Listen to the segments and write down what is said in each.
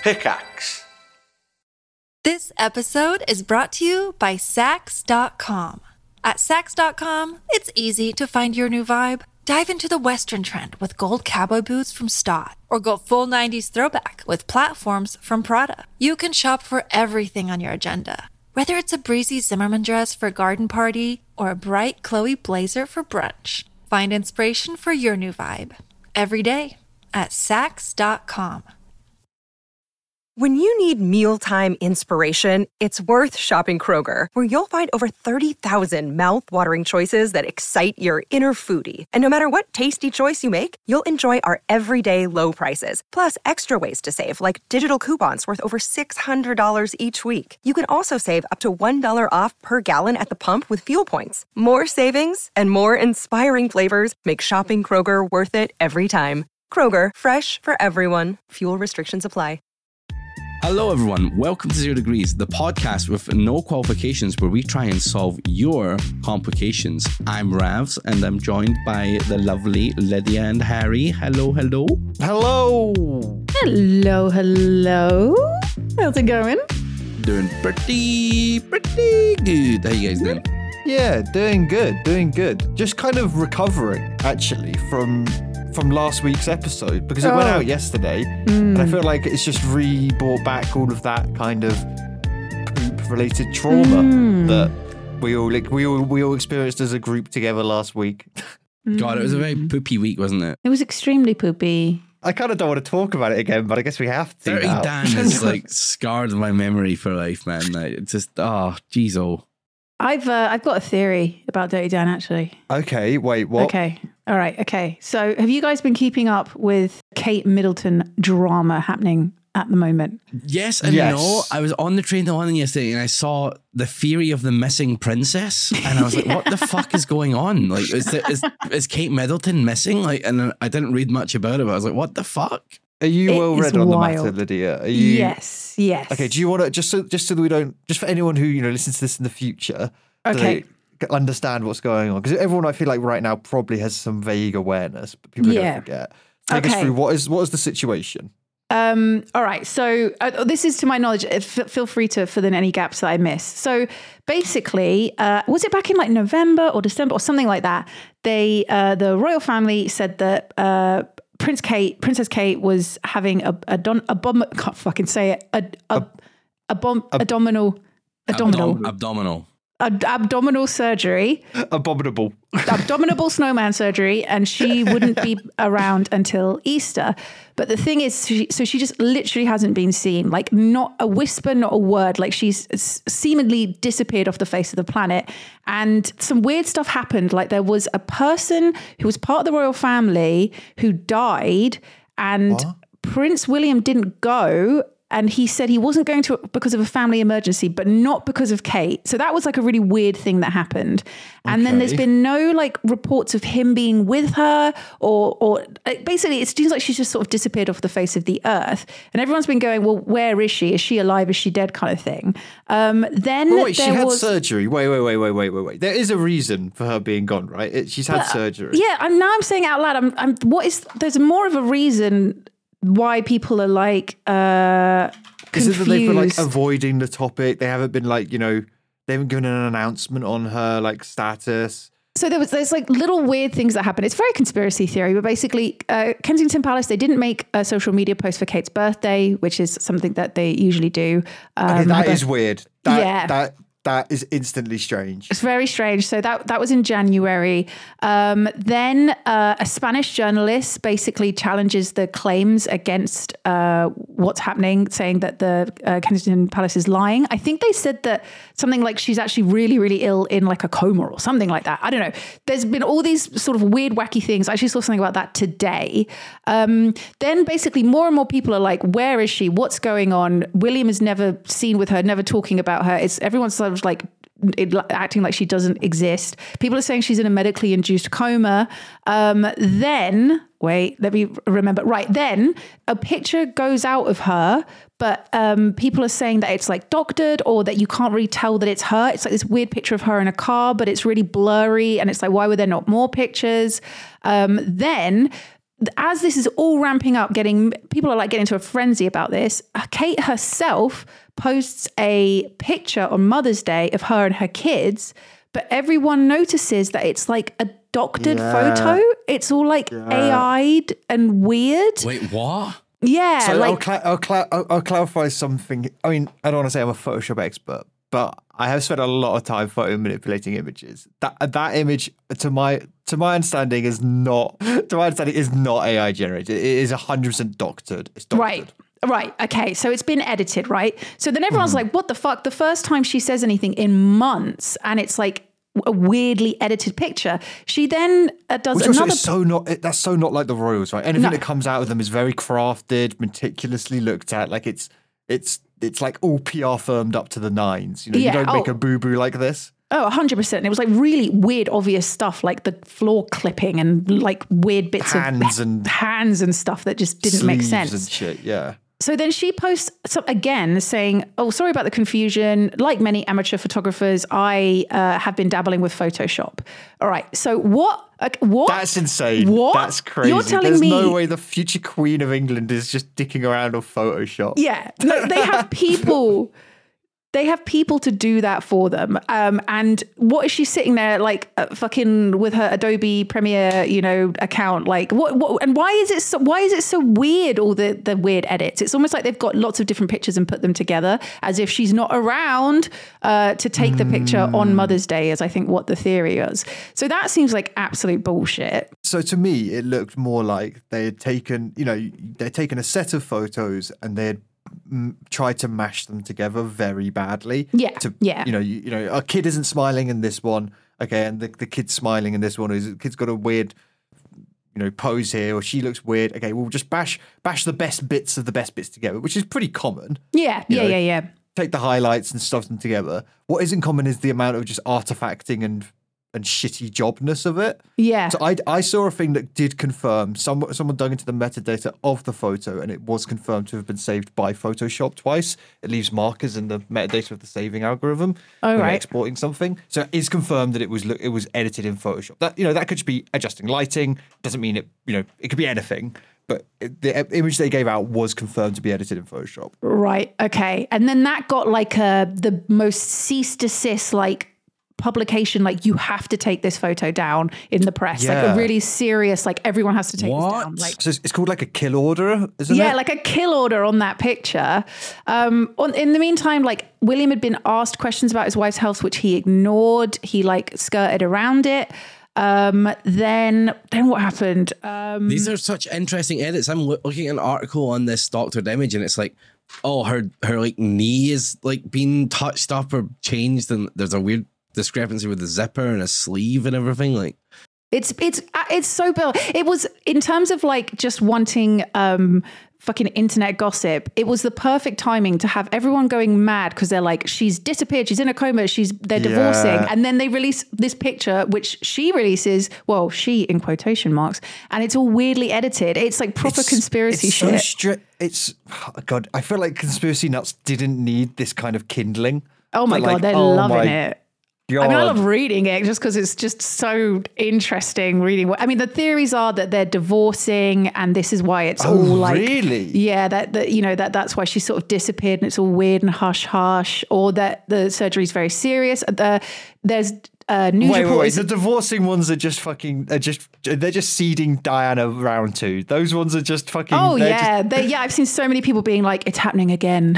Pickaxe. This episode is brought to you by Sax.com. At Sax.com, it's easy to find your new vibe. Dive into the Western trend with gold cowboy boots from Stott, or go full 90s throwback with platforms from Prada. You can shop for everything on your agenda, whether it's a breezy Zimmermann dress for a garden party or a bright Chloe blazer for brunch. Find inspiration for your new vibe every day at Sax.com. When you need mealtime inspiration, it's worth shopping Kroger, where you'll find over 30,000 mouth-watering choices that excite your inner foodie. And no matter what tasty choice you make, you'll enjoy our everyday low prices, plus extra ways to save, like digital coupons worth over $600 each week. You can also save up to $1 off per gallon at the pump with fuel points. More savings and more inspiring flavors make shopping Kroger worth it every time. Kroger, fresh for everyone. Fuel restrictions apply. Hello everyone, welcome to 0 Degrees, the podcast with no qualifications where we try and solve your complications. I'm Ravs and I'm joined by the lovely Lydia and Harry. Hello. Hello. Hello. How's it going? Doing pretty good. How you guys doing? Yeah, doing good. Just kind of recovering, actually, from last week's episode, because it went out yesterday, and I feel like it's just brought back all of that kind of poop-related trauma that we all experienced as a group together last week. God, it was a very poopy week, wasn't it? It was extremely poopy. I kind of don't want to talk about it again, but I guess we have to. Dirty now. Dan is like scarred my memory for life, man. Like, it's just, jeez, I've got a theory about Dirty Dan, actually. Okay, wait, what? Okay, all right, okay. So have you guys been keeping up with Kate Middleton drama happening at the moment? Yes and no. I was on the train to London yesterday and I saw the theory of the missing princess, and I was like, what the fuck is going on? Like, is Kate Middleton missing? Like, and I didn't read much about it, but I was like, what the fuck? Are you well read on the matter, Lydia? Are you? Yes. Okay. Do you want to just so that we don't, just for anyone who listens to this in the future, okay, they understand what's going on, because everyone I feel like right now probably has some vague awareness, but people don't forget. Take us through what is the situation. All right. So this is to my knowledge. Feel free to fill in any gaps that I miss. So basically, was it back in like November or December or something like that? The royal family said that Princess Kate was having can't fucking say it. Abdominal surgery. Abominable snowman surgery, and she wouldn't be around until Easter. But the thing is, she just literally hasn't been seen. Like, not a whisper, not a word. Like, she's seemingly disappeared off the face of the planet. And some weird stuff happened. Like, there was a person who was part of the royal family who died, and Prince William didn't go. And he said he wasn't going to because of a family emergency, but not because of Kate. So that was like a really weird thing that happened. And then there's been no like reports of him being with her or basically it seems like she's just sort of disappeared off the face of the earth. And everyone's been going, well, where is she? Is she alive? Is she dead? Kind of thing. Wait, she had surgery. Wait. There is a reason for her being gone, right? She's had surgery. Yeah. I'm saying it out loud. There's more of a reason why people are like confused. Is it that they've been like avoiding the topic? They haven't been like, they haven't given an announcement on her like status. So there's like little weird things that happen. It's very conspiracy theory, but basically Kensington Palace, they didn't make a social media post for Kate's birthday, which is something that they usually do. That is weird. That is instantly strange. It's very strange. So that was in January. Then a Spanish journalist basically challenges the claims against what's happening, saying that the Kensington Palace is lying. I think they said that something like she's actually really, really ill in like a coma or something like that. I don't know. There's been all these sort of weird, wacky things. I actually saw something about that today. Then basically more and more people are like, where is she? What's going on? William is never seen with her, never talking about her. Everyone's sort of like acting like she doesn't exist. People are saying she's in a medically induced coma. Then a picture goes out of her, but people are saying that it's like doctored, or that you can't really tell that it's her. It's like this weird picture of her in a car, but it's really blurry. And it's like, why were there not more pictures? Then as this is all ramping up, people are like getting to a frenzy about this. Kate herself posts a picture on Mother's Day of her and her kids, but everyone notices that it's like a doctored photo. It's all like AI'd and weird. Wait, what? Yeah. So like, I'll clarify something. I mean, I don't want to say I'm a Photoshop expert, but I have spent a lot of time photo manipulating images. That image, to my understanding, is not AI generated. It is 100% doctored. It's doctored. Right. Okay. So it's been edited, right? So then everyone's like, what the fuck? The first time she says anything in months, and it's like a weirdly edited picture. She then does Which another. That's so not like the Royals, right? Anything that comes out of them is very crafted, meticulously looked at. Like it's like all PR firmed up to the nines. You know, you don't make a boo-boo like this. Oh, 100%. And it was like really weird, obvious stuff, like the floor clipping and like weird bits hands and stuff that just didn't make sense. And shit, yeah. So then she posts again saying, oh, sorry about the confusion. Like many amateur photographers, I have been dabbling with Photoshop. All right. So what? That's insane. What? That's crazy. You're telling There's me no way the future Queen of England is just dicking around on Photoshop. Yeah. No, they have people. They have people to do that for them. And what is she sitting there like fucking with her Adobe Premiere, account? Like what and why is it so weird, all the weird edits? It's almost like they've got lots of different pictures and put them together as if she's not around to take the picture on Mother's Day, is I think what the theory is. So that seems like absolute bullshit. So to me, it looked more like they had taken, they'd taken a set of photos and they had tried to mash them together very badly. A kid isn't smiling in this one, okay, and the kid's smiling in this one. The kid's got a weird, pose here, or she looks weird. Okay, we'll just bash the best bits of the best bits together, which is pretty common. Yeah. Take the highlights and stuff them together. What isn't common is the amount of just artifacting and shitty jobness of it. Yeah. So I saw a thing that did confirm, someone dug into the metadata of the photo and it was confirmed to have been saved by Photoshop twice. It leaves markers in the metadata of the saving algorithm when you're exporting something. So it is confirmed that it was edited in Photoshop. That that could just be adjusting lighting. Doesn't mean it, it could be anything. But the image they gave out was confirmed to be edited in Photoshop. Right. Okay. And then that got like the most cease desist publication, like you have to take this photo down in the press, like a really serious, like everyone has to take this down. Like, so it's called like a kill order, isn't it? Yeah, like a kill order on that picture. In the meantime, like William had been asked questions about his wife's health, which he ignored. He skirted around it. Then what happened? These are such interesting edits. I'm looking at an article on this doctored image, and it's like, oh, her like knee is like being touched up or changed, and there's a weird discrepancy with the zipper and a sleeve and everything. Like it's so bill. It was, in terms of like just wanting fucking internet gossip, it was the perfect timing to have everyone going mad because they're like, she's disappeared, she's in a coma, they're divorcing, and then they release this picture which she releases, well, she in quotation marks, and it's all weirdly edited. It's like proper conspiracy shit. God, I feel like conspiracy nuts didn't need this kind of kindling. Oh my God, they're loving it. God. I mean, I love reading it just because it's just so interesting reading. I mean, the theories are that they're divorcing, and this is why it's all like, really? Yeah, that's why she sort of disappeared, and it's all weird and hush hush, or that the surgery is very serious. There's news reports. The divorcing ones are just fucking. They're just seeding Diana round two. Those ones are just fucking. Oh yeah, I've seen so many people being like, "It's happening again."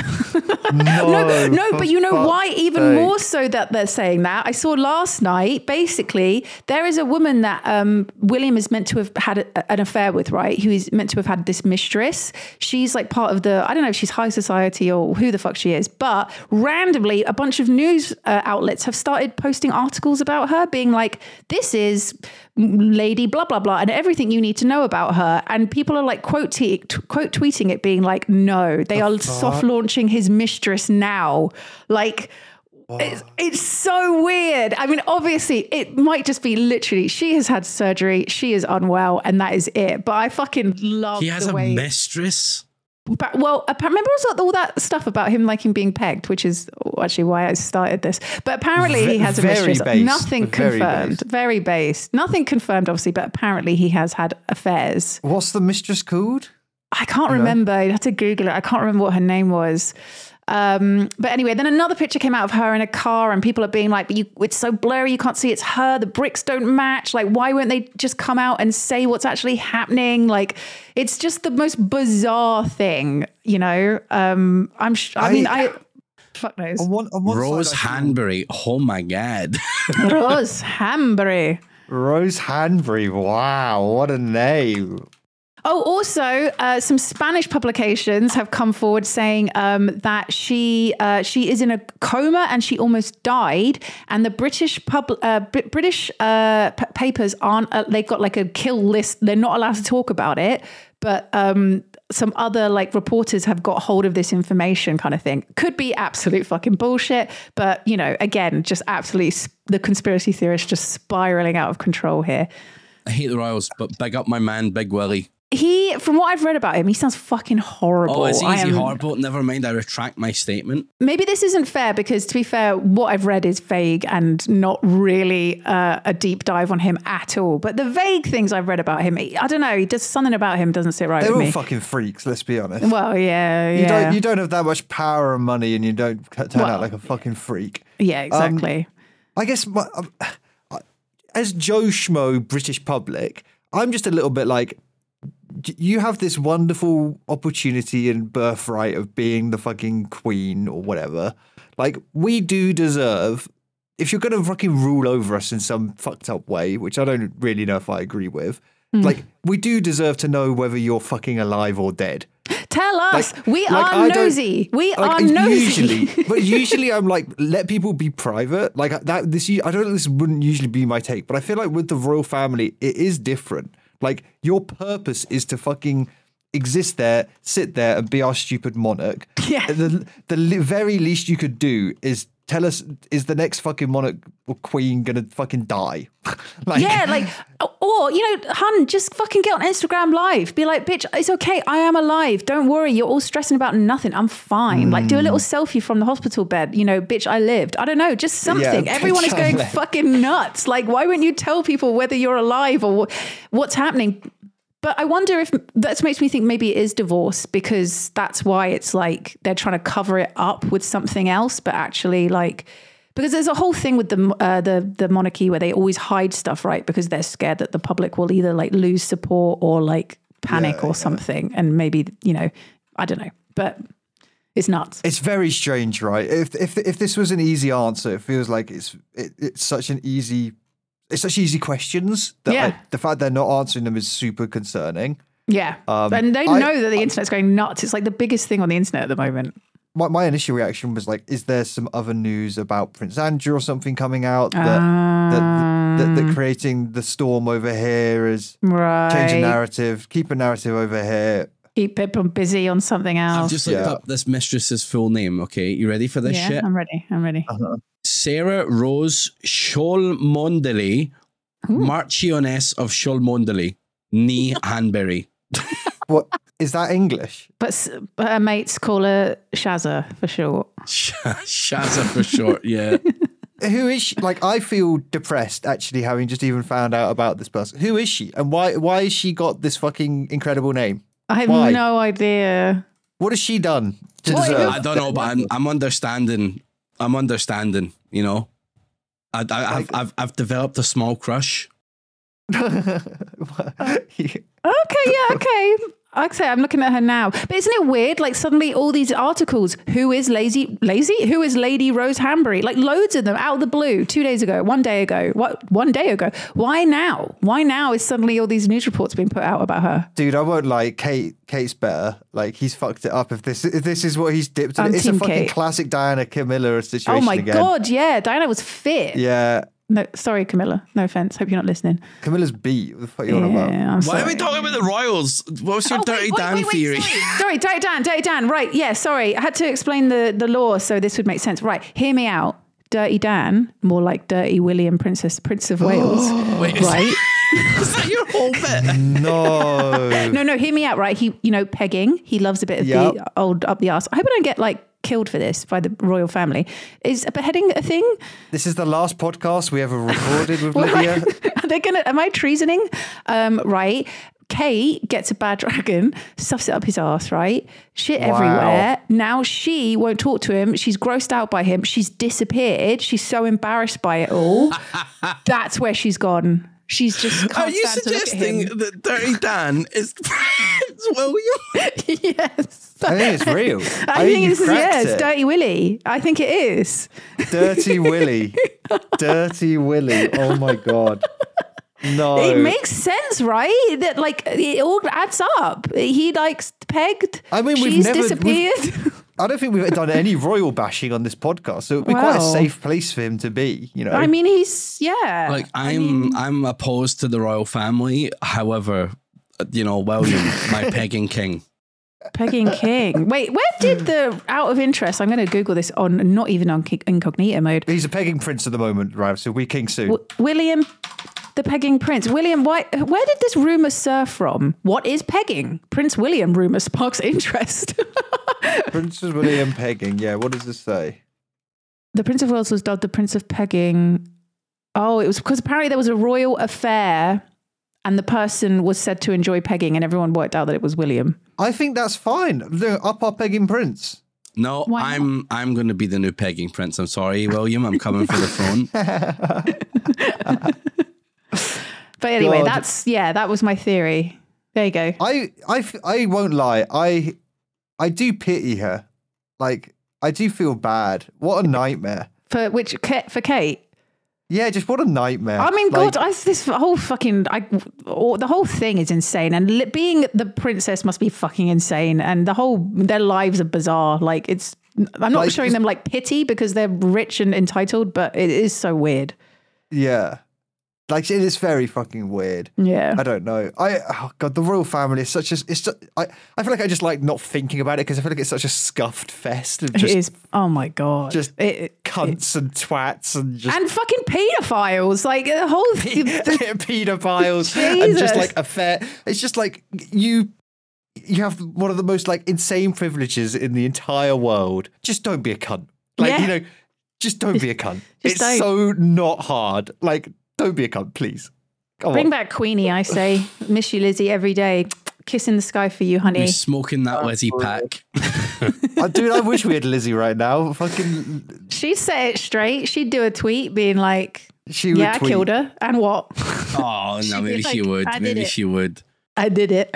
No, but you know why? Even more so that they're saying that. I saw last night. Basically, there is a woman that William is meant to have had an affair with, right? Who is meant to have had this mistress. She's like part of the. I don't know if she's high society or who the fuck she is, but randomly, a bunch of news outlets have started posting articles about her, being like, "This is lady blah blah blah and everything you need to know about her," and people are like quote tweeting it, being like, no, they are soft launching his mistress now. Like, it's so weird. I mean, obviously it might just be literally she has had surgery, she is unwell, and that is it, but I fucking love he has a mistress. But, well, remember also all that stuff about him liking being pegged, which is actually why I started this. But apparently he has a mistress. Based. Nothing confirmed. Very based. Nothing confirmed, obviously, but apparently he has had affairs. What's the mistress called? I can't remember. You'd have to Google it. I can't remember what her name was. But anyway, then another picture came out of her in a car and people are being like, but it's so blurry, you can't see it's her. The bricks don't match. Like, why won't they just come out and say what's actually happening? Like, it's just the most bizarre thing, you know? Fuck knows. On one Rose side, Hanbury. Oh my God. Rose Hanbury. Rose Hanbury. Wow, what a name. Oh, also, some Spanish publications have come forward saying that she is in a coma and she almost died. And the British papers aren't. They've got like a kill list. They're not allowed to talk about it. But some other like reporters have got hold of this information, kind of thing. Could be absolute fucking bullshit. But you know, again, just absolutely the conspiracy theorists just spiraling out of control here. I hate the Royals, but big up my man, Big Willie. From what I've read about him, he sounds fucking horrible. Oh, is he horrible? Never mind, I retract my statement. Maybe this isn't fair because, to be fair, what I've read is vague and not really a deep dive on him at all. But the vague things I've read about him, I don't know, just something about him doesn't sit right with me. They're all fucking freaks, let's be honest. Well, yeah. You don't have that much power and money and you don't turn out like a fucking freak. Yeah, exactly. I guess as Joe Schmo British public, I'm just a little bit like, you have this wonderful opportunity and birthright of being the fucking queen or whatever. Like, we do deserve, if you're going to fucking rule over us in some fucked up way, which I don't really know if I agree with, like, we do deserve to know whether you're fucking alive or dead. Tell us. We are nosy. We are nosy. Usually I'm like, let people be private. Like that. I don't know, this wouldn't usually be my take, but I feel like with the royal family, it is different. Like, your purpose is to fucking exist there, sit there, and be our stupid monarch. Yeah. The very least you could do is tell us, is the next fucking monarch or queen gonna fucking die? Or, hun, just fucking get on Instagram Live. Be like, bitch, it's okay. I am alive. Don't worry. You're all stressing about nothing. I'm fine. Like, do a little selfie from the hospital bed. bitch, I lived. I don't know, just something. Yeah, everyone is going fucking nuts. Like, why wouldn't you tell people whether you're alive or what's happening? But I wonder if that makes me think maybe it is divorce, because that's why it's like they're trying to cover it up with something else, but actually like, because there's a whole thing with the monarchy where they always hide stuff, right? Because they're scared that the public will either like lose support or like panic or something. And maybe, I don't know, but it's nuts. It's very strange, right? If this was an easy answer, it feels like it's such easy questions that the fact they're not answering them is super concerning. Yeah. And they know that the internet's going nuts. It's like the biggest thing on the internet at the moment. My initial reaction was like, is there some other news about Prince Andrew or something coming out that creating the storm over here is changing narrative, keep a narrative over here. Keep people busy on something else. I've just looked up this mistress's full name, okay? You ready for this shit? I'm ready. Uh-huh. Sarah Rose Cholmondeley, Marchioness of Cholmondeley, nee Hanbury. What? Is that English? But her mates call her Shazza for short. Shazza for short, yeah. Who is she? Like, I feel depressed actually having just even found out about this person. Who is she? And why has she got this fucking incredible name? I have no idea. What has she done to deserve? I don't know, but I'm understanding. I've developed a small crush. Okay. I'm looking at her now. But isn't it weird? Like, suddenly all these articles, who is lazy? Who is Lady Rose Hanbury? Like, loads of them out of the blue, 2 days ago, 1 day ago. What? 1 day ago? Why now? Why now is suddenly all these news reports being put out about her? Dude, I won't lie. Kate's better. Like, he's fucked it up if this is what he's dipped in. It's a fucking Kate. Classic Diana Camilla situation. Oh my God, yeah. Diana was fit. Yeah. No, sorry, Camilla. No offense. Hope you're not listening. Camilla's beat. What the fuck are you on about? Why are we talking about the Royals? What was your Dirty Dan theory? Sorry, Dirty Dan. Right, yeah, sorry. I had to explain the law so this would make sense. Right, hear me out. Dirty Dan, more like Dirty William, Prince of Wales. Wait, right? Is that your whole bit? No. No, hear me out, right? He, pegging. He loves a bit of the old up the arse. I hope I don't get killed for this by the royal family. Is a beheading a thing? This is the last podcast we ever recorded with Lydia. Am I treasoning? Right. Kate gets a bad dragon, stuffs it up his ass, right? Shit everywhere. Now she won't talk to him. She's grossed out by him. She's disappeared. She's so embarrassed by it all. That's where she's gone. She's just can't Are you stand to look at suggesting him. that Dirty Dan is Prince William? Yes. I think it's real. I think you've cracked it's it. Dirty Willy. I think it is. Dirty Willy. Dirty Willy. Oh my God. No. It makes sense, right? That it all adds up. He pegged. I mean, she's disappeared. I don't think we've done any royal bashing on this podcast, so it'd be quite a safe place for him to be, I mean, I'm opposed to the royal family. However, William, my pegging king. Pegging king. Wait, where did out of interest, I'm going to Google this on, not even on incognito mode. He's a pegging prince at the moment, right? So we're king soon. William, the pegging prince. William, where did this rumour surf from? What is pegging? Prince William rumour sparks interest. Princess William pegging. Yeah, what does this say? The Prince of Wales was dubbed the Prince of Pegging. Oh, it was because apparently there was a royal affair and the person was said to enjoy pegging and everyone worked out that it was William. I think that's fine. Up our pegging prince. No, I'm going to be the new pegging prince. I'm sorry, William. I'm coming for the throne. But anyway, that was my theory. There you go. I won't lie. I do pity her. I do feel bad. What a nightmare. For Kate? Yeah, just what a nightmare. I mean, God, this whole the whole thing is insane. And being the princess must be fucking insane. And their lives are bizarre. I'm not showing them pity because they're rich and entitled, but it is so weird. Yeah. It is very fucking weird. Yeah. I don't know. Oh God, the royal family is such a, I feel like I just like not thinking about it because I feel like it's such a scuffed fest of just. It is. Oh my God. Just cunts and twats and just. And fucking paedophiles. The whole. Paedophiles. And just affair. It's just you have one of the most insane privileges in the entire world. Just don't be a cunt. Just don't be a cunt. It's so not hard. Don't be a cunt, please. Bring back Queenie, I say. Miss you, Lizzie, every day. Kiss in the sky for you, honey. Be smoking that Lizzie pack. Dude, I wish we had Lizzie right now. Fucking. She'd say it straight. She'd do a tweet being like, I killed her. And what? Oh, no, maybe she would. Maybe she would. I did it.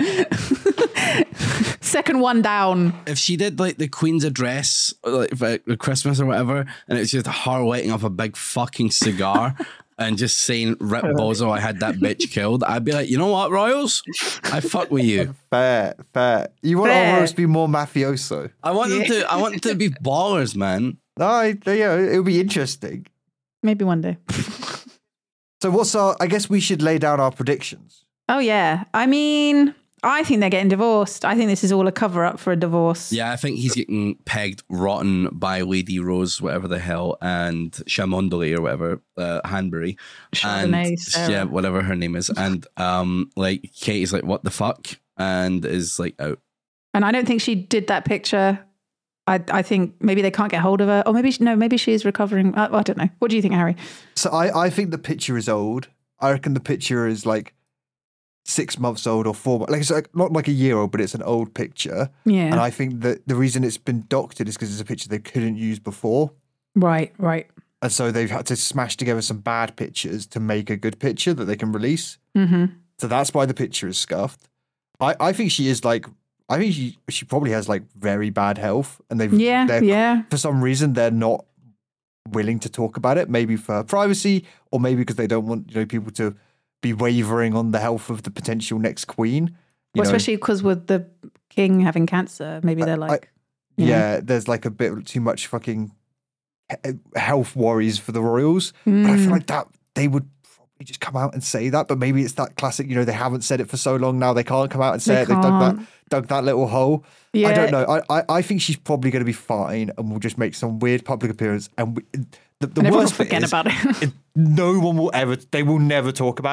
Second one down. If she did the Queen's address, for Christmas or whatever, and it's just her lighting up a big fucking cigar and just saying, "Rip Bozo, I had that bitch killed," I'd be like, you know what, royals? I fuck with you. Fair. You want our royals to be more mafioso? I want them to be ballers, man. No, it'll be interesting. Maybe one day. So I guess we should lay down our predictions. Oh, yeah. I mean, I think they're getting divorced. I think this is all a cover-up for a divorce. Yeah, I think he's getting pegged rotten by Lady Rose, whatever the hell, and Cholmondeley or whatever, Hanbury. Chardonnay, and Sarah. yeah, whatever her name is. And Katie's like, what the fuck? And is out. And I don't think she did that picture. I think maybe they can't get hold of her. Or maybe she is recovering. I don't know. What do you think, Harry? So I think the picture is old. I reckon the picture is 6 months old or 4 months. It's not a year old, but it's an old picture. Yeah. And I think that the reason it's been doctored is because it's a picture they couldn't use before. Right. And so they've had to smash together some bad pictures to make a good picture that they can release. Mm-hmm. So that's why the picture is scuffed. I think she is I think she probably has very bad health, and for some reason they're not willing to talk about it. Maybe for privacy, or maybe because they don't want people to be wavering on the health of the potential next queen. Especially because with the king having cancer, maybe they're there's a bit too much fucking health worries for the royals. But I feel like that they would probably just come out and say that. But maybe it's that classic, they haven't said it for so long now they can't come out and say it. They've dug that little hole. Yeah. I don't know. I think she's probably going to be fine, and we'll just make some weird public appearance. And the worst bit forget is, about it. No one will ever. They will never talk about it.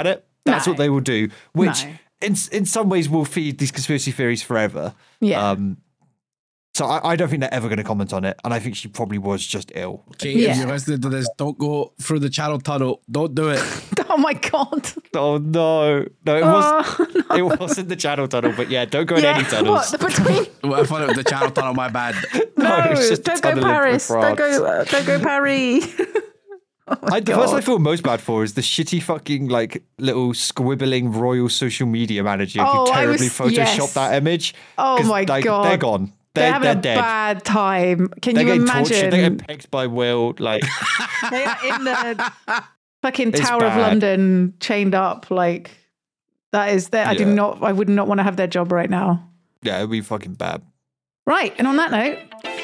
That's No. what they will do, which No. in some ways will feed these conspiracy theories forever. Yeah. So I don't think they're ever going to comment on it. And I think she probably was just ill. Okay, Yeah. if you're listening to this, don't go through the channel tunnel. Don't do it. Oh my God. Oh, no. It wasn't the channel tunnel, but yeah, don't go in any tunnels. What? Between? Well, I thought it was the channel tunnel, my bad. No, it's just don't go tunneling through Paris. Don't France. go Paris. The person I feel most bad for is the shitty fucking like little squibbling royal social media manager Oh, who I terribly was- photoshopped yes. that image. Oh 'Cause, my like, God. they're gone. They're having They're a dead. bad time. Can They're you getting tortured. imagine? They're getting pegged by Will. Like, They are in the fucking It's Tower of bad. London, chained up. Like that is there. Yeah. I would not want to have their job right now. yeah, it'd be fucking bad. Right, and on that note,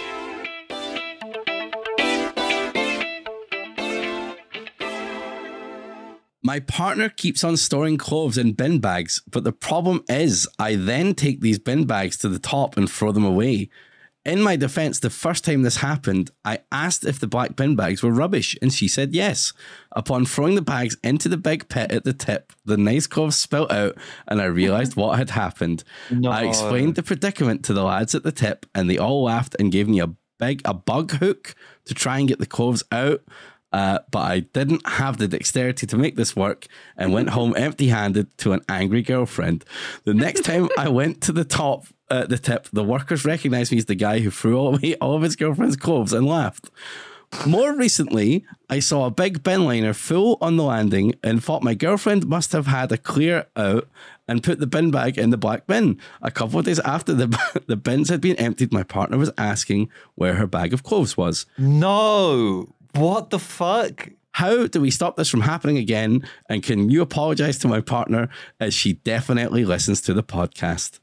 My partner keeps on storing clothes in bin bags, but the problem is I then take these bin bags to the top and throw them away. In my defense, the first time this happened, I asked if the black bin bags were rubbish, and she said yes. Upon throwing the bags into the big pit at the tip, the nice clothes spilt out, and I realised what had happened. No. I explained the predicament to the lads at the tip, and they all laughed and gave me a bug hook to try and get the clothes out. But I didn't have the dexterity to make this work and went home empty-handed to an angry girlfriend. The next time I went to the tip, the workers recognized me as the guy who threw away all of his girlfriend's clothes and laughed. More recently, I saw a big bin liner full on the landing and thought my girlfriend must have had a clear out and put the bin bag in the black bin. A couple of days after the bins had been emptied, my partner was asking where her bag of clothes was. No. What the fuck? How do we stop this from happening again? And can you apologize to my partner, as she definitely listens to the podcast?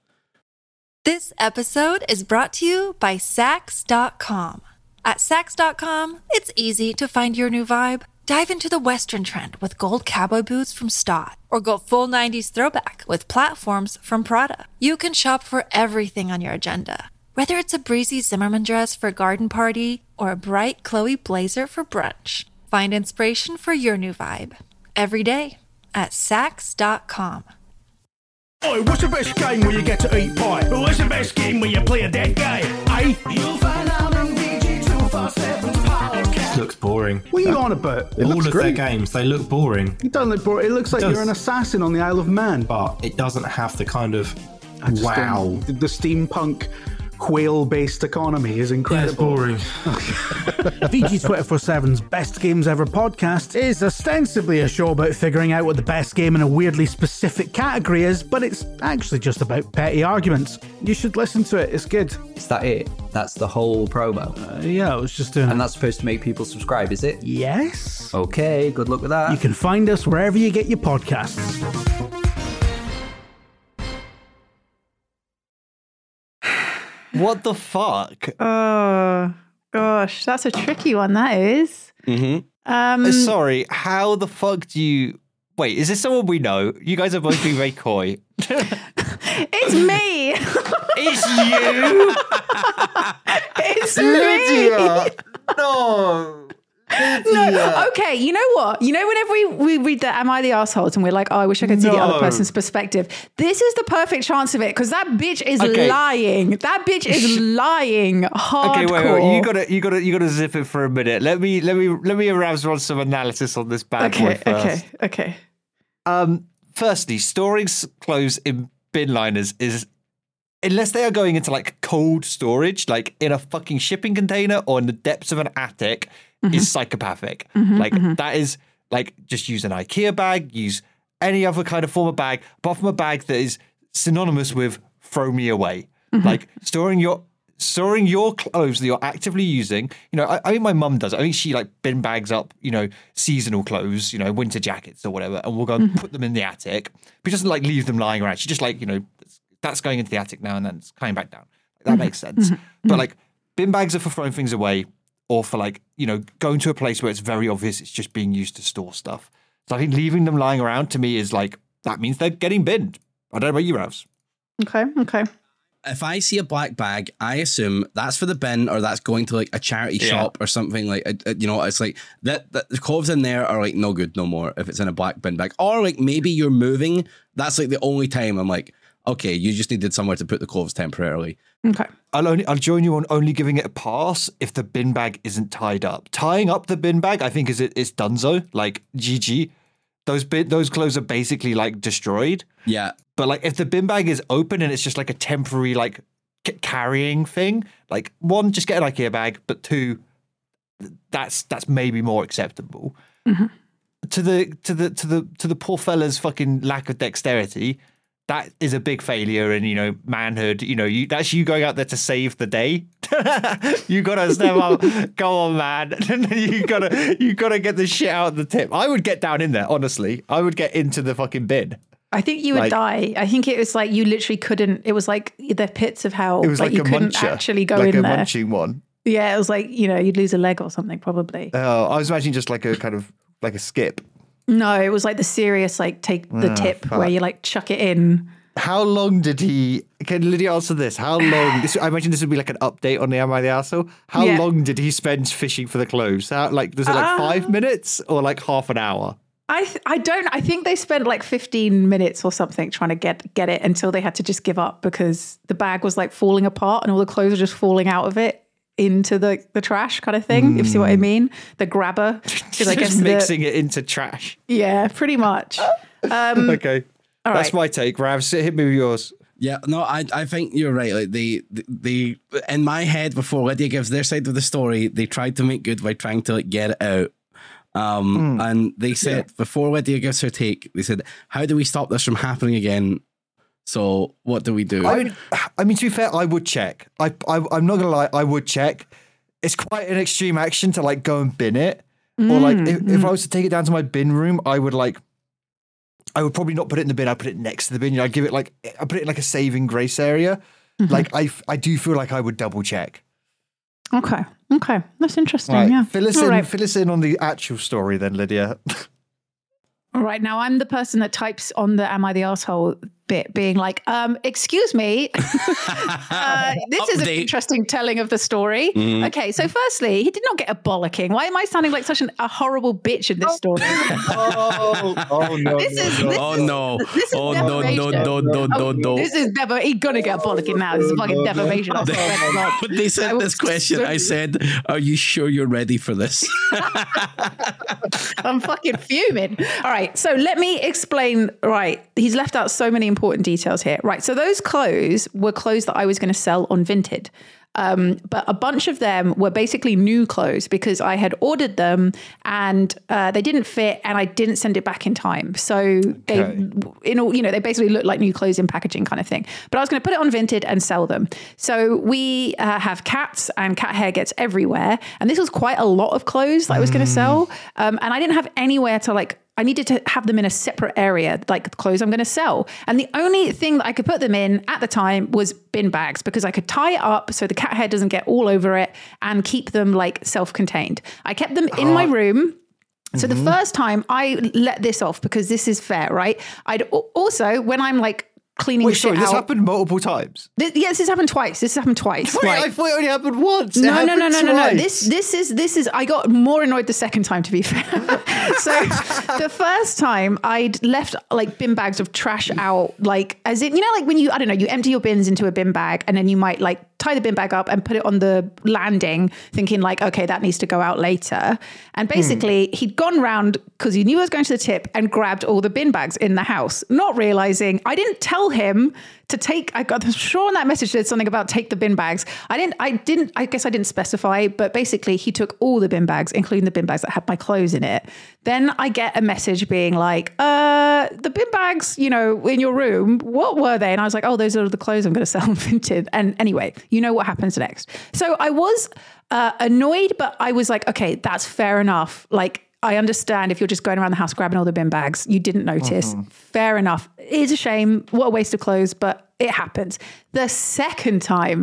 This episode is brought to you by Sax.com. At Sax.com, it's easy to find your new vibe. Dive into the Western trend with gold cowboy boots from Stott, or go full 90s throwback with platforms from Prada. You can shop for everything on your agenda, whether it's a breezy Zimmermann dress for a garden party or a bright Chloe blazer for brunch. Find inspiration for your new vibe every day at Sax.com. Oi, what's the best game where you get to eat pie? What's the best game where you play a dead guy? Eh? You'll find out on VG247's podcast. Looks boring. What are you on about? It All looks of great. their games, they look boring, It doesn't look boring. It looks like does. you're an assassin on the Isle of Man. but it doesn't have the kind of I just wow. don't- The steampunk whale-based economy is Yeah, it's incredible. boring. VG247's Best Games Ever podcast is ostensibly a show about figuring out what the best game in a weirdly specific category is, but it's actually just about petty arguments. You should listen to it, it's good. Is that it? That's the whole promo. Yeah, I was just doing And that's supposed to make people subscribe, is it? Yes? Okay, good luck with that. You can find us wherever you get your podcasts. What the fuck? oh gosh, that's a tricky one. That is. Sorry, how the fuck do you... Wait, is this someone we know? You guys are both being very coy. It's me. It's you? It's me. Lydia! No. No, okay, you know what? You know, whenever we read that, am I the asshole? And we're like, oh, I wish I could see the other No. person's perspective. This is the perfect chance of it because that bitch is Okay. lying. That bitch is lying hardcore. Okay, wait. You gotta zip it for a minute. Let me arouse run some analysis on this bad boy first. Okay. Firstly, storing clothes in bin liners is, unless they are going into like cold storage, like in a fucking shipping container or in the depths of an attic, is psychopathic. That is like, just use an IKEA bag, use any other kind of form of bag, apart from a bag that is synonymous with throw me away. Like storing your clothes that you're actively using. You know, I think my mum does. I think she like bin bags up, you know, seasonal clothes, you know, winter jackets or whatever, and we'll go and put them in the attic. But she doesn't like leave them lying around. She just like, you know, that's going into the attic now and then it's coming back down. That makes sense. But like bin bags are for throwing things away or for like, you know, going to a place where it's very obvious it's just being used to store stuff. So I think leaving them lying around to me is like, that means they're getting binned. I don't know about you, Ravs. Okay. if I see a black bag, I assume that's for the bin or that's going to like a charity shop or something like, it's like that the cloves in there are like no good no more if it's in a black bin bag. Or like maybe you're moving. That's like the only time I'm like, okay, you just needed somewhere to put the cloves temporarily. Okay. I'll join you on only giving it a pass if the bin bag isn't tied up. Tying up the bin bag, I think is donezo, like GG. Those clothes are basically like destroyed. Yeah. But like if the bin bag is open and it's just like a temporary like carrying thing, like one, just get an IKEA bag, but two, that's maybe more acceptable. Mm-hmm. To the poor fella's fucking lack of dexterity, that is a big failure in, manhood. That's you going out there to save the day. You gotta step up. Go on, man. you gotta get the shit out of the tip. I would get down in there, honestly. I would get into the fucking bin. I think you would die. I think it was like you literally couldn't. It was like the pits of hell. It was like you a couldn't muncher, actually go like in a there. munching one. Yeah, it was like, you'd lose a leg or something probably. I was imagining just like a kind of like a skip. No, it was like the serious, like take the tip where you like chuck it in. How long did he? Can Lydia answer this? How long? I imagine this would be like an update on the Am I the Arsehole? How long did he spend fishing for the cloves? Was it like 5 minutes or like half an hour? I think they spent like 15 minutes or something trying to get it until they had to just give up because the bag was like falling apart and all the clothes were just falling out of it into the trash kind of thing. If you see what I mean? The grabber. Just mixing it into trash. Yeah, pretty much. Okay. All That's right. my take. Ravs, hit me with yours. Yeah, no, I think you're right. Like the in my head before Lydia gives their side of the story, they tried to make good by trying to like get it out. And they said before Lydia gives her take, they said, "How do we stop this from happening again?" So what do we do? I mean, to be fair, I would check. I'm not gonna lie, I would check. It's quite an extreme action to like go and bin it, or like if I was to take it down to my bin room, I would probably not put it in the bin. I'd put it next to the bin. I'd give it I put it in like a saving grace area. Like I do feel like I would double check. Okay, that's interesting. Right. Yeah, Fill us in on the actual story then, Lydia. All right, now I'm the person that types on the "Am I the Arsehole" bit, being like, "Excuse me, this is an interesting telling of the story." Okay, so firstly, he did not get a bollocking. Why am I sounding like such a horrible bitch in this story? No! This is never. He's gonna get a bollocking now. This is fucking defamation. When they said this question, I said, "Are you sure you're ready for this?" I'm fucking fuming. All right, so let me explain. Right, he's left out so many important details here. Right, so those clothes were clothes that I was going to sell on Vinted. But a bunch of them were basically new clothes because I had ordered them and they didn't fit and I didn't send it back in time. So they basically look like new clothes in packaging kind of thing. But I was going to put it on Vinted and sell them. So we have cats and cat hair gets everywhere. And this was quite a lot of clothes that I was going to sell. And I didn't have anywhere to I needed to have them in a separate area, like the clothes I'm going to sell. And the only thing that I could put them in at the time was bin bags because I could tie it up so the cat hair doesn't get all over it and keep them like self-contained. I kept them in my room. So the first time I let this off because this is fair, right? I'd also, when I'm like cleaning Wait, shit sorry, out. This happened multiple times. This has happened twice. Wait, right. I thought it only happened once. No. This is. I got more annoyed the second time, to be fair. So the first time I'd left like bin bags of trash out, like as in like when you empty your bins into a bin bag and then you might like tie the bin bag up and put it on the landing, thinking like, okay, that needs to go out later. And basically, he'd gone round because he knew I was going to the tip and grabbed all the bin bags in the house, not realizing I didn't tell him to take. I'm sure on that message there's something about take the bin bags. I guess I didn't specify, but basically he took all the bin bags, including the bin bags that had my clothes in it. Then I get a message being like, the bin bags, in your room, what were they? And I was like, oh, those are the clothes I'm going to sell on Vinted. And anyway, you know what happens next. So I was annoyed, but I was like, okay, that's fair enough. Like, I understand if you're just going around the house grabbing all the bin bags, you didn't notice. Fair enough. It is a shame. What a waste of clothes, but it happens. The second time,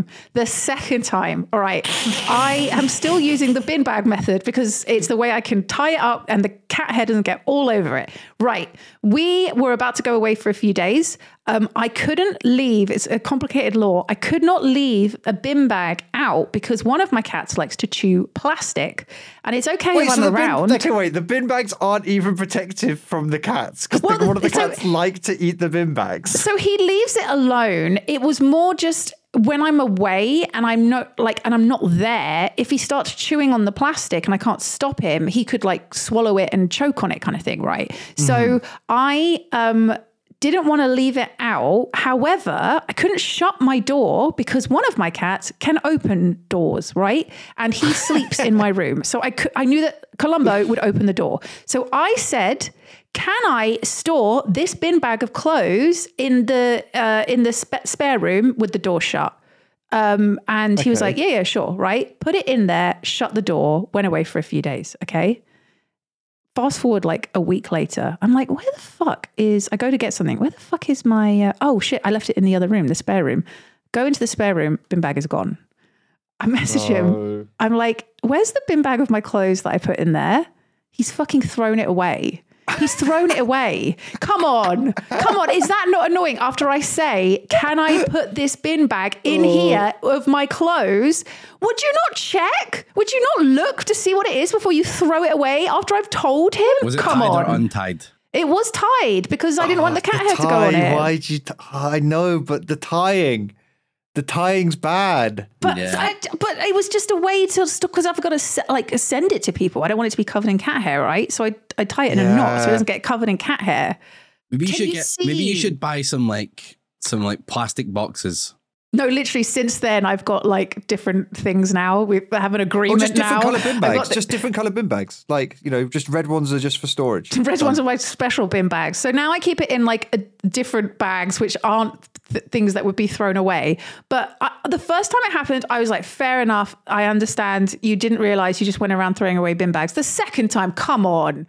all right, I am still using the bin bag method because it's the way I can tie it up and the cat hair doesn't get all over it. Right. We were about to go away for a few days. I couldn't leave. It's a complicated law. I could not leave a bin bag out because one of my cats likes to chew plastic, and it's okay if I'm around. The bin bags aren't even protective from the cats because one of the cats like to eat the bin bags. So he leaves it alone. It was more just when I'm away and I'm not there. If he starts chewing on the plastic and I can't stop him, he could like swallow it and choke on it, kind of thing, right? Mm-hmm. So I didn't want to leave it out. However, I couldn't shut my door because one of my cats can open doors, right? And he sleeps in my room. So I knew that Columbo would open the door. So I said, can I store this bin bag of clothes in the spare room with the door shut? And he was like, yeah, sure, right? Put it in there, shut the door, went away for a few days, okay? Fast forward like a week later, I'm like, I go to get something. Where the fuck is my, oh shit, I left it in the other room, the spare room. Go into the spare room, bin bag is gone. I message him. I'm like, where's the bin bag of my clothes that I put in there? He's fucking thrown it away. He's thrown it away. Come on. Is that not annoying? After I say, can I put this bin bag in here of my clothes? Would you not check? Would you not look to see what it is before you throw it away after I've told him? Was it tied or untied? It was tied because I didn't want the cat hair to go on it. Why'd you? I know, but the tying's bad. But it was just a way to, because I've got to send it to people. I don't want it to be covered in cat hair, right? So I tie it in a knot so it doesn't get covered in cat hair. Maybe you should buy some plastic boxes. No, literally since then I've got like different things now. We have an agreement just different now. Colour bin bags. Just different colour bin bags. Like, just red ones are just for storage. Red ones are my special bin bags. So now I keep it in like different bags, which aren't things that would be thrown away. But the first time it happened, I was like, fair enough. I understand. You didn't realize you just went around throwing away bin bags. The second time, come on.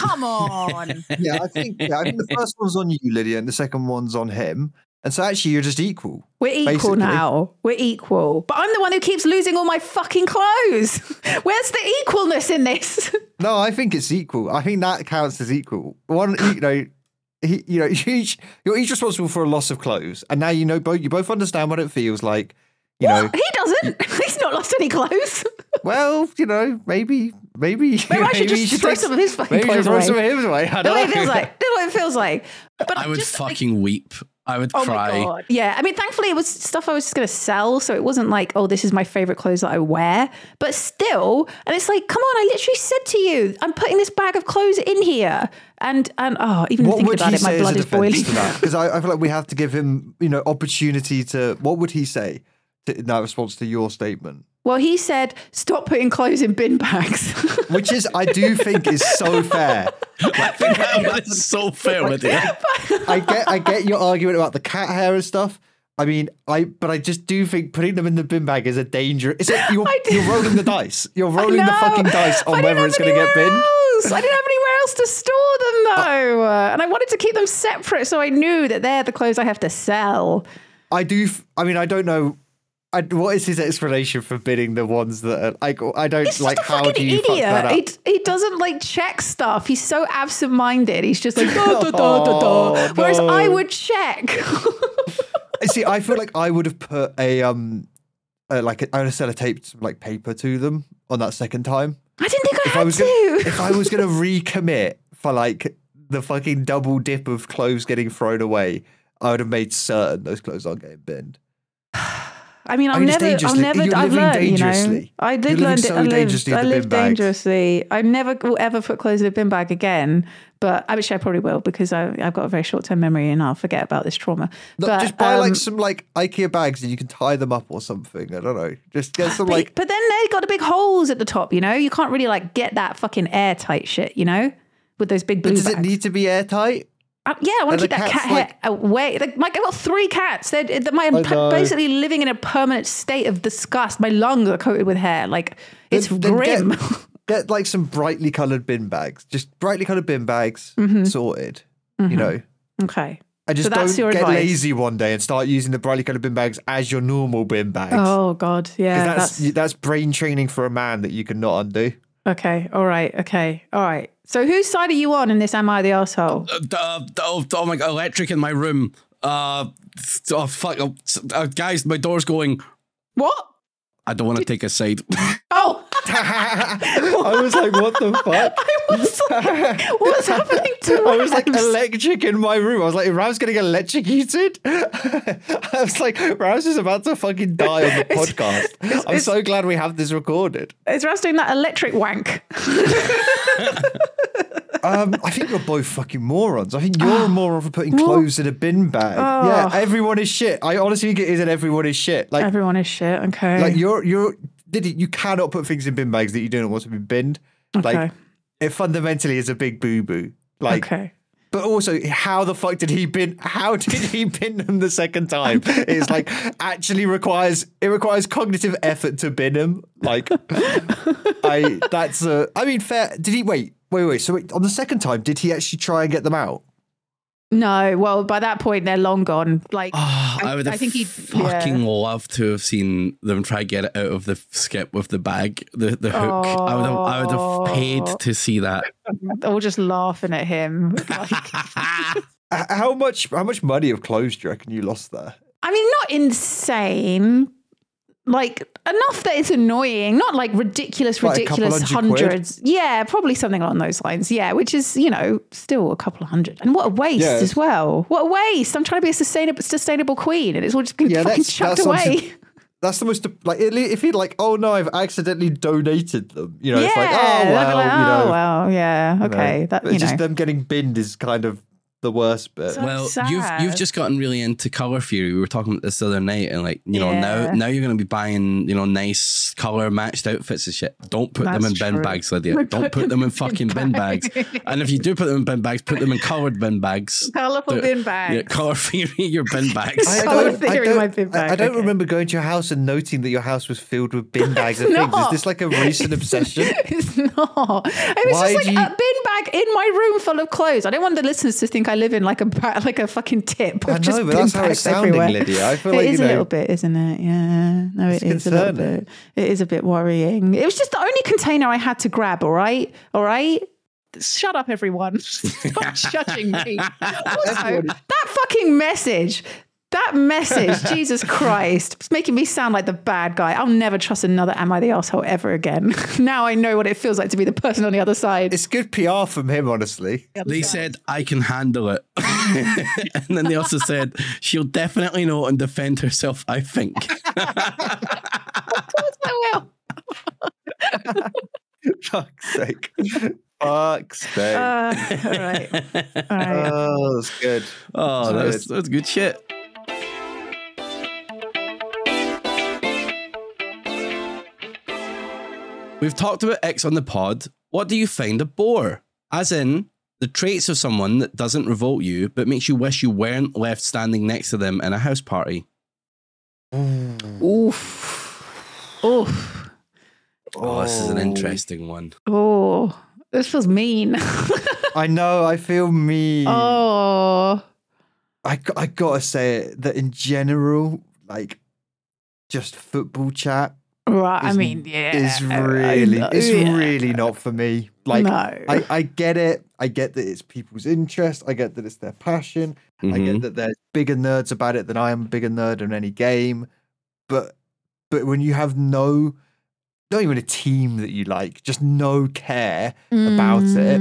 Yeah, I think the first one's on you, Lydia, and the second one's on him. And so actually you're just equal. We're equal basically. Now. We're equal. But I'm the one who keeps losing all my fucking clothes. Where's the equalness in this? No, I think it's equal. I think that counts as equal. One, you're each responsible for a loss of clothes. And now you both understand what it feels like. He doesn't. He's not lost any clothes. Well, maybe I should just throw some of his fucking clothes away. Some of his away. I don't know. What it feels like. But I would fucking weep. I would cry. My God. Yeah. I mean, thankfully it was stuff I was just going to sell. So it wasn't like, oh, this is my favorite clothes that I wear. But still, and it's like, come on, I literally said to you, I'm putting this bag of clothes in here. And even thinking about it, my blood is boiling. Because I feel like we have to give him, opportunity to, what would he say in that response to your statement? Well, he said, stop putting clothes in bin bags. Which I do think is so fair. I think that is so fair with you. I get your argument about the cat hair and stuff. I mean, but I just do think putting them in the bin bag is a danger. You're rolling the dice. You're rolling the fucking dice on whether it's going to get binned. I didn't have anywhere else to store them though. And I wanted to keep them separate so I knew that they're the clothes I have to sell. I don't know. What is his explanation for bidding the ones that are like? I don't He's like. How do you fuck that up? He doesn't like check stuff. He's so absent-minded. He's just like da. Whereas I would check. See, I feel like I would have put I would have sellotaped some like paper to them on that second time. I didn't think I had to. If I was going to recommit for like the fucking double dip of clothes getting thrown away, I would have made certain those clothes aren't getting binned. I mean, I've learned, dangerously. I did learn it. I lived dangerously. I never will ever put clothes in a bin bag again, but I probably will because I've got a very short-term memory and I'll forget about this trauma. Look, but just buy some IKEA bags and you can tie them up or something. I don't know. Just get some But then they got the big holes at the top, You can't really get that fucking airtight shit, with those big blue bags. Does it need to be airtight? Yeah, I want to keep that cat hair away. I've got 3 cats. I'm basically living in a permanent state of disgust. My lungs are coated with hair. It's grim. Get some brightly coloured bin bags. Just brightly coloured bin bags, sorted. Okay. And just don't get lazy one day and start using the brightly coloured bin bags as your normal bin bags. Oh God, yeah. That's brain training for a man that you cannot undo. Okay. All right. So whose side are you on in this? Am I the arsehole? Oh my God, electric in my room. Oh, fuck. Guys, my door's going. What? I don't want to take a side. Oh. I was like, what the fuck? I was like, what's happening to Rams? I was like, electric in my room. I was like, Rav's getting electrocuted? I was like, Rav's is about to fucking die on the podcast. I'm so glad we have this recorded. Is Rav's doing that electric wank? I think you're both fucking morons. I think you're a moron for putting clothes in a bin bag. Yeah, everyone is shit. I honestly think it is an everyone is shit. Like everyone is shit. Okay. Like you cannot put things in bin bags that you don't want to be binned. Okay. Like it fundamentally is a big boo boo. Like, okay. But also, how the fuck did he bin? How did he bin them the second time? It's like actually requires cognitive effort to bin them. Like, fair. Did he wait? So on the second time, did he actually try and get them out? No. Well, by that point, they're long gone. Like, I would have fucking loved to have seen them try to get it out of the skip with the bag, the hook. I would have paid to see that. Or just laughing at him. Like, how much money of clothes do you reckon you lost there? I mean, not insane. Like enough that it's annoying, not like ridiculous hundreds. Yeah, probably something along those lines. Yeah, which is, still a couple of hundred. And what a waste as well. What a waste. I'm trying to be a sustainable queen and it's all just been fucking chucked away. That's the most, like, if you're like, oh no, I've accidentally donated them. It's like, oh well, yeah, okay. Just them getting binned is kind of the worst bit. Well, you've just gotten really into color theory. We were talking about this the other night, and now you're going to be buying nice color matched outfits and shit. Don't put them in bin bags, Lydia. Don't put them in fucking bin bags. And if you do put them in bin bags, put them in colored bin bags. Colourful bin bags. Yeah, color theory your bin bags. I don't remember going to your house and noting that your house was filled with bin bags and things. Is this like a recent obsession? It's not. It was just like a bin bag in my room full of clothes. I don't want the listeners to think I live in like a fucking tip. I know, but that's how it's sounding, everywhere. Lydia. I feel like it is a little bit, isn't it? Yeah, no, it is a little bit. It is a bit worrying. It was just the only container I had to grab. All right. Shut up, everyone. Stop judging me. Also, that fucking message. Jesus Christ, it's making me sound like the bad guy. I'll never trust another Am I the Arsehole ever again. Now I know what it feels like to be the person on the other side. It's good PR from him, honestly. They said, I can handle it. And then they also said, she'll definitely know and defend herself, I think. Of course I will. Fuck's sake. All right. Oh, that's good. Oh, that's good shit. We've talked about X on the pod. What do you find a bore? As in, the traits of someone that doesn't revolt you, but makes you wish you weren't left standing next to them in a house party. Oof. Oh, this is an interesting one. Oh, this feels mean. I know, I feel mean. Oh. I gotta say it, that in general, like, just football chat. Right, It's really not for me. Like, no. I get it. I get that it's people's interest. I get that it's their passion. I get that there's bigger nerds about it than I am a bigger nerd in any game. But when you have not even a team that you like, just no care about it,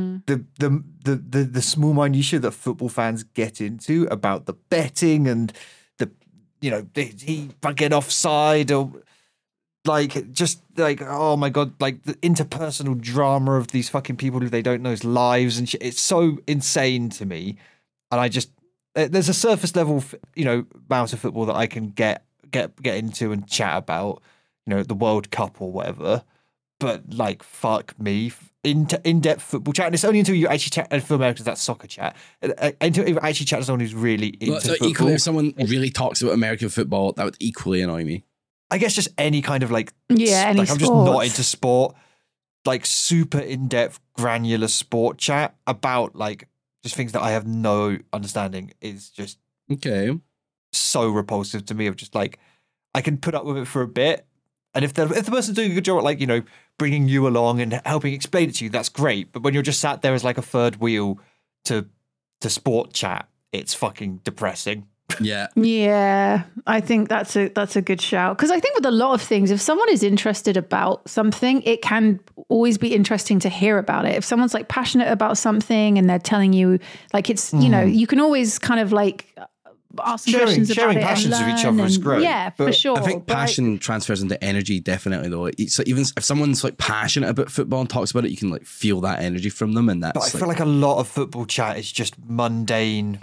the small minutiae that football fans get into about the betting and he fucking offside or like just like, oh my god, like the interpersonal drama of these fucking people who they don't know's lives and shit. It's so insane to me. And I just there's a surface level amount of football that I can get into and chat about, the World Cup or whatever. But like, fuck me, in-depth football chat. And it's only until you actually chat, and for Americans, that's soccer chat. Until you actually chat to someone who's really into football. Equally, if someone really talks about American football, that would equally annoy me. I guess just any kind of any I'm sports. just not into sport. Like super in-depth, granular sport chat about like just things that I have no understanding is just so repulsive to me. Of just like, I can put up with it for a bit. And if the person's doing a good job at like, bringing you along and helping explain it to you, that's great. But when you're just sat there as like a third wheel to sport chat, it's fucking depressing. Yeah. Yeah, I think that's a good shout. Because I think with a lot of things, if someone is interested about something, it can always be interesting to hear about it. If someone's like passionate about something and they're telling you, like, it's, you know, you can always kind of like ask some questions about sharing it. passions of each other is great. Yeah, for sure. I think passion transfers into energy, definitely, though. So even if someone's like passionate about football and talks about it, you can like feel that energy from them, and that's. But I feel like a lot of football chat is just mundane.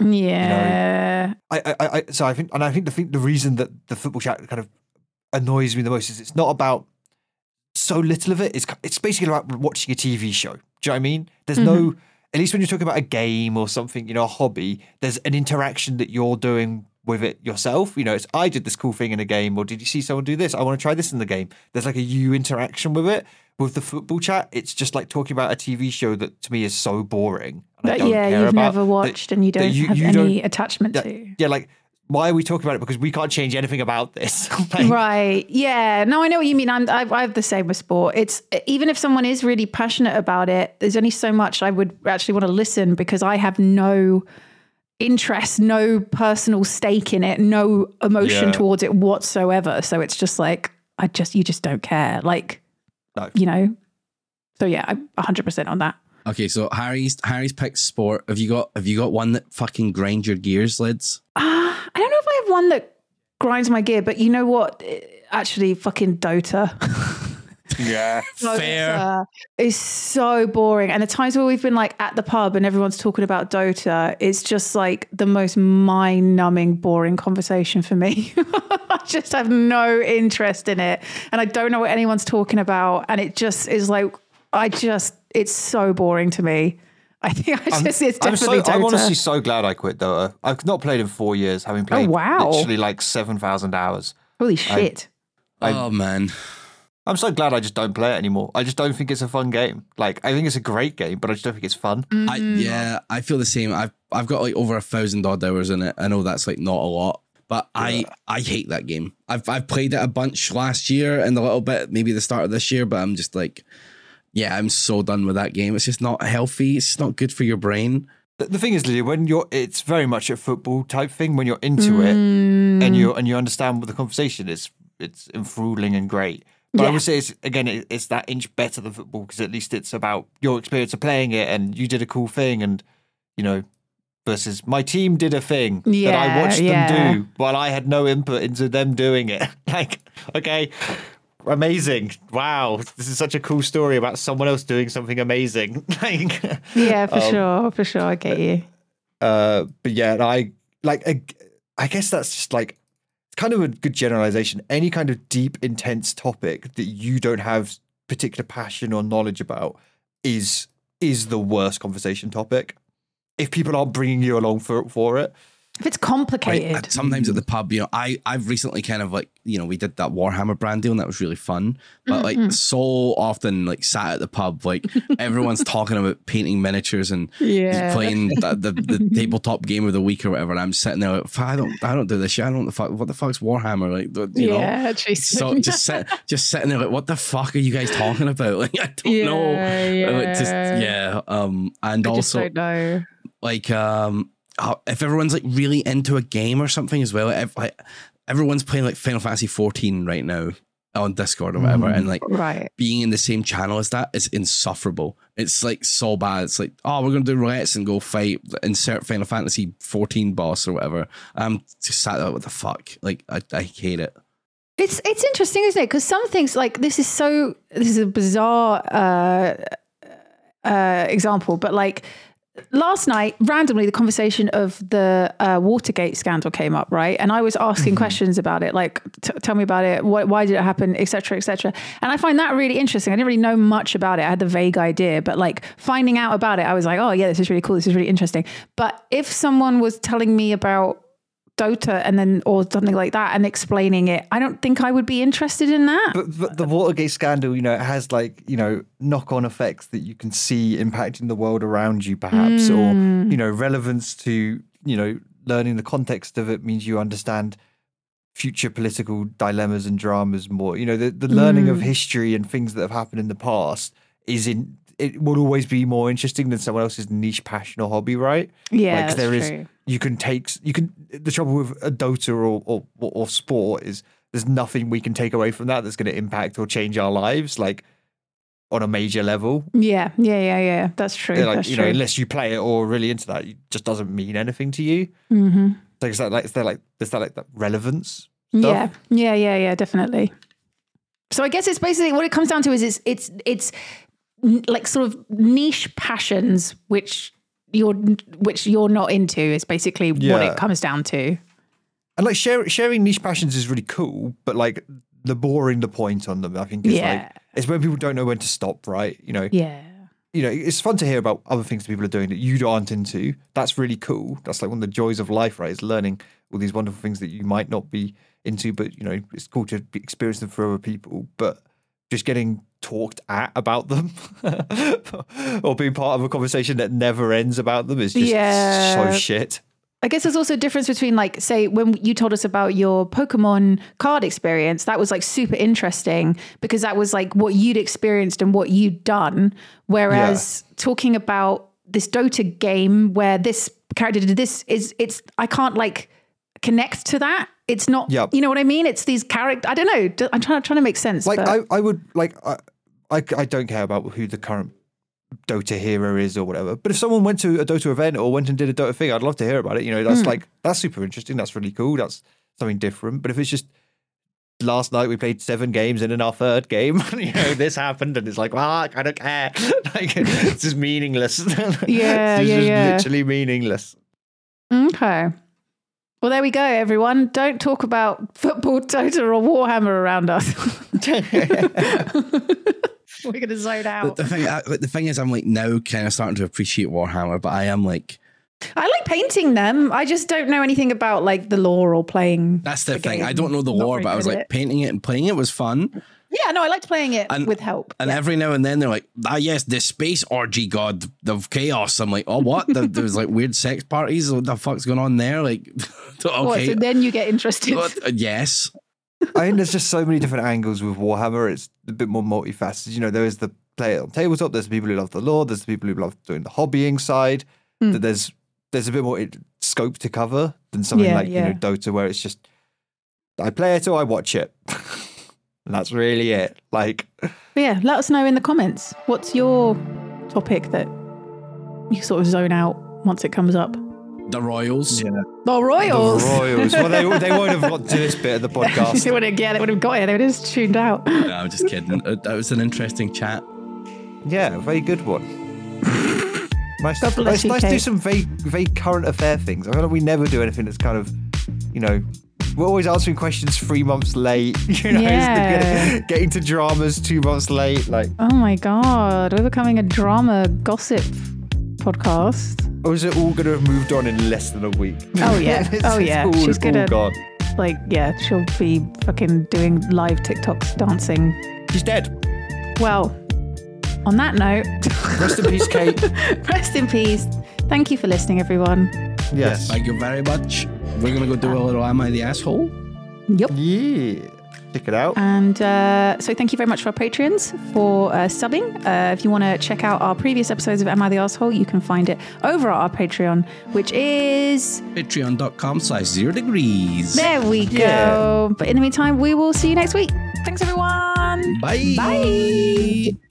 Yeah. You know? I think the reason that the football chat kind of annoys me the most is it's not about so little of it. It's basically about watching a TV show. Do you know what I mean? There's no. At least when you're talking about a game or something, you know, a hobby, there's an interaction that you're doing with it yourself. You know, it's, I did this cool thing in a game, or did you see someone do this? I want to try this in the game. There's like a you interaction with it. With the football chat, it's just like talking about a TV show that to me is so boring. And I don't care you've about, never watched and you don't have any attachment to. Yeah, like, why are we talking about it? Because we can't change anything about this. Like, right. Yeah. No, I know what you mean. I have the same with sport. It's even if someone is really passionate about it, there's only so much I would actually want to listen because I have no interest, no personal stake in it, no emotion towards it whatsoever. So it's just like, you just don't care. Like, no. You know? So yeah, I'm 100% on that. Okay, so Harry's picked sport. Have you got one that fucking grinds your gears, Lids? I don't know if I have one that grinds my gear, but you know what? Actually, fucking Dota. Yeah, fair. It's so boring. And the times where we've been like at the pub and everyone's talking about Dota, it's just like the most mind-numbing, boring conversation for me. I just have no interest in it. And I don't know what anyone's talking about. And it just is like, it's so boring to me. I think it's definitely Dota. I'm honestly so glad I quit Dota. I've not played in 4 years, having played literally like 7,000 hours. Holy shit. Oh, man. I'm so glad I just don't play it anymore. I just don't think it's a fun game. Like, I think it's a great game, but I just don't think it's fun. I feel the same. I've got like over 1,000 odd hours in it. I know that's like not a lot, but I hate that game. I've played it a bunch last year and a little bit, maybe the start of this year, but I'm just like, yeah, I'm so done with that game. It's just not healthy. It's just not good for your brain. The thing is, Lydia, it's very much a football type thing. When you're into it and you understand what the conversation is, it's enthralling and great. But I would say it's that inch better than football because at least it's about your experience of playing it and you did a cool thing and, you know, versus my team did a thing that I watched them do while I had no input into them doing it. Like, okay, amazing. Wow. This is such a cool story about someone else doing something amazing. Like, yeah, for sure. I get you. But yeah, I guess that's just like, kind of a good generalization. Any kind of deep, intense topic that you don't have particular passion or knowledge about is the worst conversation topic. If people aren't bringing you along for it. If it's complicated. Right? Sometimes at the pub, you know, I've recently kind of like, you know, we did that Warhammer brand deal and that was really fun. But like so often like sat at the pub, like everyone's talking about painting miniatures and playing the tabletop game of the week or whatever. And I'm sitting there like, I don't do this shit. I don't know what the fuck's Warhammer? Like, you know? So just sitting there like, what the fuck are you guys talking about? Like, I don't know. And I also just don't know. Like, if everyone's like really into a game or something as well, if like everyone's playing like Final Fantasy 14 right now on Discord or whatever, and like being in the same channel as that is insufferable. It's like so bad. It's like, oh, we're gonna do roulettes and go fight, insert Final Fantasy 14 boss or whatever. I'm just sat there, what the fuck? Like, I hate it. It's interesting, isn't it? Because some things like this is a bizarre example, but like. Last night, randomly, the conversation of the Watergate scandal came up, right? And I was asking questions about it, like, tell me about it, why did it happen, et cetera, et cetera. And I find that really interesting. I didn't really know much about it. I had the vague idea, but like finding out about it, I was like, oh yeah, this is really cool. This is really interesting. But if someone was telling me about Dota or something like that and explaining it, I don't think I would be interested in that. But the Watergate scandal, you know, it has like, you know, knock-on effects that you can see impacting the world around you perhaps, or, you know, relevance to, you know, learning the context of it means you understand future political dilemmas and dramas more. You know, the learning of history and things that have happened in the past it will always be more interesting than someone else's niche passion or hobby, right? Yeah, like, that's true. The trouble with a Dota or sport is there's nothing we can take away from that that's going to impact or change our lives, like on a major level. Yeah. That's true. Like, that's you true. know, unless you play it or really into that, it just doesn't mean anything to you. Mm-hmm. Like, is there that relevance stuff? Yeah, definitely. So I guess it's basically what it comes down to is it's like sort of niche passions which you're not into is basically what it comes down to. And like sharing niche passions is really cool, but like boring the point on them, I think is like it's when people don't know when to stop, right? You know. Yeah. You know, it's fun to hear about other things that people are doing that you aren't into. That's really cool. That's like one of the joys of life, right? Is learning all these wonderful things that you might not be into, but you know, it's cool to experience them for other people. But just getting talked at about them or being part of a conversation that never ends about them is just so shit. I guess there's also a difference between, like, say, when you told us about your Pokemon card experience, that was like super interesting because that was like what you'd experienced and what you'd done. Whereas talking about this Dota game where this character did this I can't like connect to that. It's not, you know what I mean? It's these characters. I don't know. I'm trying to make sense. Like, but I would like, I don't care about who the current Dota hero is or whatever, but if someone went to a Dota event or went and did a Dota thing, I'd love to hear about it. You know, that's super interesting. That's really cool. That's something different. But if it's just last night we played 7 games and in our 3rd game, you know, this happened and it's like, well, I don't care. Like, it's just meaningless. It's literally meaningless. Okay. Well, there we go, everyone. Don't talk about football, Dota, or Warhammer around us. We're going to zone out. The thing is, I'm like now kind of starting to appreciate Warhammer, but I am like... I like painting them. I just don't know anything about like the lore or playing. That's the thing. I don't know the lore, but I was like painting it and playing it was fun. Yeah, no, I liked playing it with help. And every now and then they're like, yes, the space orgy god of chaos. I'm like, oh, what? There's like weird sex parties. What the fuck's going on there? Like, okay. What, so then you get interested. Yes. I think there's just so many different angles with Warhammer. It's a bit more multifaceted. You know, there is the play it on tabletop. There's the people who love the lore. There's the people who love doing the hobbying side. There's a bit more scope to cover than something you know, Dota, where it's just I play it or I watch it. And that's really it. Like, let us know in the comments. What's your topic that you sort of zone out once it comes up? The Royals. Yeah. The Royals. The Royals. Well, they won't have got to this bit of the podcast. They would have got it. They would have just tuned out. No, I'm just kidding. That was an interesting chat. Yeah, a very good one. Nice to do some very current affair things. I feel like we never do anything that's kind of, you know, we're always answering questions 3 months late. You know, getting to dramas 2 months late. Like, oh my god, we're becoming a drama gossip podcast. Or is it all going to have moved on in less than a week? Oh yeah, she's gonna gone. Like, she'll be fucking doing live TikToks dancing. She's dead. Well, on that note, rest in peace, Kate. Rest in peace. Thank you for listening, everyone. Yes. Thank you very much. We're going to go do a little Am I the Asshole? Yep. Yeah. Check it out. And so thank you very much for our Patreons for subbing. If you want to check out our previous episodes of Am I the Asshole, you can find it over at our Patreon, which is patreon.com/0 degrees. There we go. Yeah. But in the meantime, we will see you next week. Thanks, everyone. Bye. Bye.